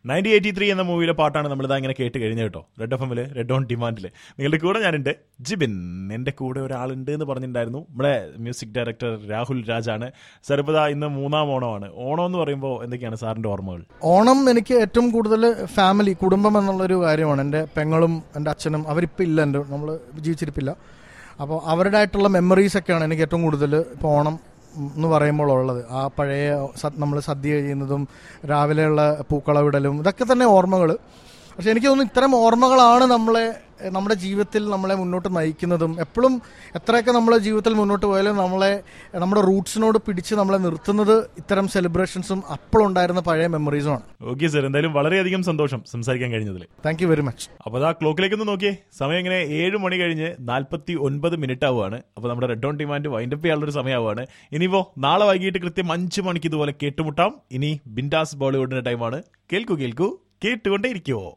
1983 എന്ന മൂവിയിലെ പാട്ടാണ് നമ്മളിതാ ഇങ്ങനെ കേട്ട് കഴിഞ്ഞ കേട്ടോ. റെഡ് എഫ് എമ്മില് റെഡ് ഓൺ ഡിമാൻഡില് നിങ്ങളുടെ കൂടെ ഞാനുണ്ട് ജിബിൻ. എൻ്റെ കൂടെ ഒരാളുണ്ട് എന്ന് പറഞ്ഞിട്ടുണ്ടായിരുന്നു. നമ്മുടെ മ്യൂസിക് ഡയറക്ടർ രാഹുൽ രാജാണ്. സാർ ഇപ്പോൾ ഇന്ന് 3ാം ഓണമാണ്. ഓണം എന്ന് പറയുമ്പോൾ എന്തൊക്കെയാണ് സാറിൻ്റെ ഓർമ്മകൾ? ഓണം എനിക്ക് ഏറ്റവും കൂടുതൽ ഫാമിലി, കുടുംബം എന്നുള്ളൊരു കാര്യമാണ്. എൻ്റെ പെങ്ങളും എൻ്റെ അച്ഛനും അവരിപ്പോൾ ഇല്ല, നമ്മൾ ജീവിച്ചിരിപ്പില്ല. അപ്പോൾ അവരുടെ ആയിട്ടുള്ള മെമ്മറീസൊക്കെയാണ് എനിക്ക് ഏറ്റവും കൂടുതൽ ഇപ്പോൾ ഓണം എന്ന് പറയുമ്പോൾ ഉള്ളത്. ആ പഴയ നമ്മൾ സദ്യ ചെയ്യുന്നതും രാവിലെയുള്ള പൂക്കളവിടലും ഇതൊക്കെ തന്നെ ഓർമ്മകൾ. പക്ഷെ എനിക്ക് തോന്നുന്നു ഇത്തരം ഓർമ്മകളാണ് നമ്മുടെ ജീവിതത്തിൽ നമ്മളെ മുന്നോട്ട് നയിക്കുന്നതും. എപ്പോഴും എത്രയൊക്കെ നമ്മളെ ജീവിതത്തിൽ മുന്നോട്ട് പോയാലും നമ്മുടെ റൂട്ട്സിനോട് പിടിച്ച് നമ്മളെ നിർത്തുന്നത് ഇത്തരം സെലിബ്രേഷൻസും അപ്പോഴുണ്ടായിരുന്ന പഴയ മെമ്മറീസുമാണ്. ഓക്കെ സാർ, എന്തായാലും വളരെയധികം സന്തോഷം സംസാരിക്കാൻ കഴിഞ്ഞതിൽ. Thank you very much. അപ്പോൾ ആ ക്ലോക്കിലേക്കൊന്ന് നോക്കിയേ, സമയം ഇങ്ങനെ 7 മണി കഴിഞ്ഞ് 49 മിനിറ്റ് ആവുകയാണ്. അപ്പോൾ നമ്മുടെ റെഡ് ഓൺ ഡിമാൻഡ് വൈൻഡപ്പ് ചെയ്യാനുള്ളൊരു സമയമാവുകയാണ്. ഇനിയിപ്പോൾ നാളെ വൈകിട്ട് കൃത്യം 5 മണിക്ക് ഇതുപോലെ കേട്ടുമുട്ടാം. ഇനി ബിൻഡാസ് ബോളിവുഡിന്റെ ടൈമാണ്. കേൾക്കൂ കേട്ടുകൊണ്ടേ ഇരിക്കുവോ.